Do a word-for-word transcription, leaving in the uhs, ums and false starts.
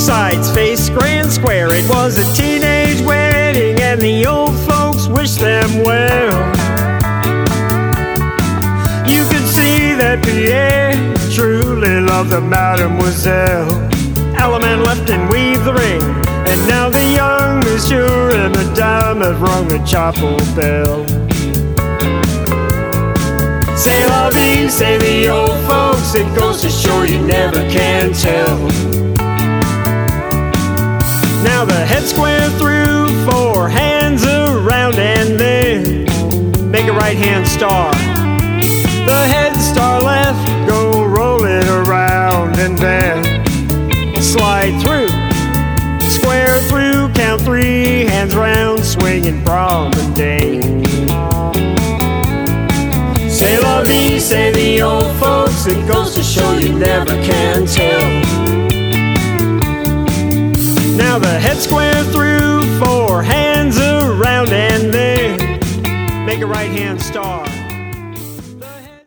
Sides face grand square. It was a teenage wedding, and the old folks wished them well. You could see that Pierre truly loved the mademoiselle. Allemand left and weaved the ring, and now the young monsieur and madame have rung the chapel bell. C'est la vie, say the old folks. It goes to show you never can tell. Now the head square through, four hands around, and then make a right hand star. The head star left, go roll it around, and then slide through. Square through, count three, hands round, swinging promenade. C'est la vie, say the old folks. It goes to show you never can tell. Now the head square through, four hands around, and then make a right hand star.